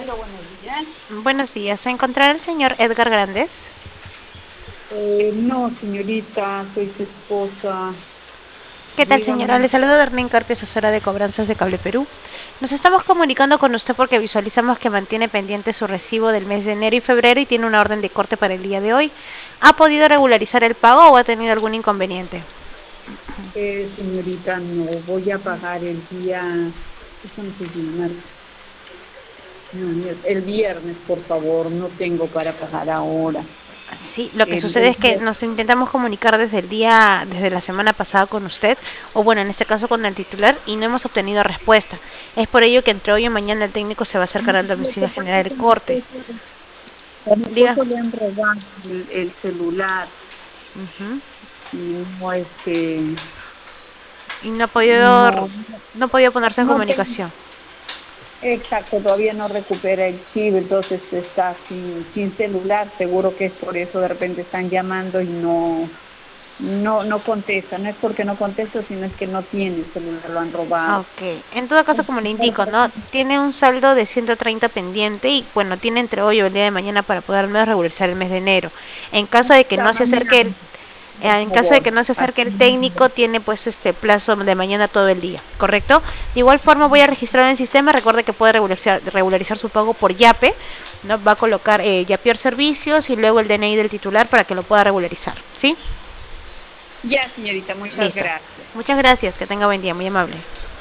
Aló, buenos días. Buenos días. ¿Se encontrará el señor Edgar Grandes? No, señorita, soy su esposa. ¿Qué tal, señora? Dígame. Le saludo Darlene Carpio, asesora de cobranzas de Cable Perú. Nos estamos comunicando con usted porque visualizamos que mantiene pendiente su recibo del mes de enero y febrero y tiene una orden de corte para el día de hoy. ¿Ha podido regularizar el pago o ha tenido algún inconveniente? Señorita, no voy a pagar el día. ¿Qué estamos hoy día? Martes. No, el viernes, por favor. No tengo para pagar ahora. Sí, lo que sucede El es que viernes. nos intentamos comunicar desde la semana pasada con usted, o bueno, en este caso con el titular, y no hemos obtenido respuesta. Es por ello que entre hoy y mañana el técnico se va a acercar al Lo que domicilio a pasa es generar que el corte. a mi Diga. esposo le han robado el celular Ujú. y no, Y no ha podido, no, no ha podido ponerse en no tengo. comunicación. Exacto, todavía no recupera el chip, entonces está sin celular, seguro que es por eso de repente están llamando y no contesta, no es porque no contesta, sino es que no tiene el celular, lo han robado. Ok, en todo caso, como le indico, ¿no? Tiene un saldo de 130 pendiente y bueno, tiene entre hoy o el día de mañana para poder al menos regularizar el mes de enero. En caso de que Hasta no se acerque mañana, el, por en caso de favor. que no se acerque Hasta el mañana. técnico, tiene pues este plazo de mañana todo el día, ¿correcto? De igual forma voy a registrar en el sistema, recuerde que puede regularizar su pago por YAPE, ¿no? Va a colocar YAPER Servicios y luego el DNI del titular para que lo pueda regularizar, ¿sí? Ya, señorita, muchas Listo. gracias. Muchas gracias, que tenga buen día, muy amable.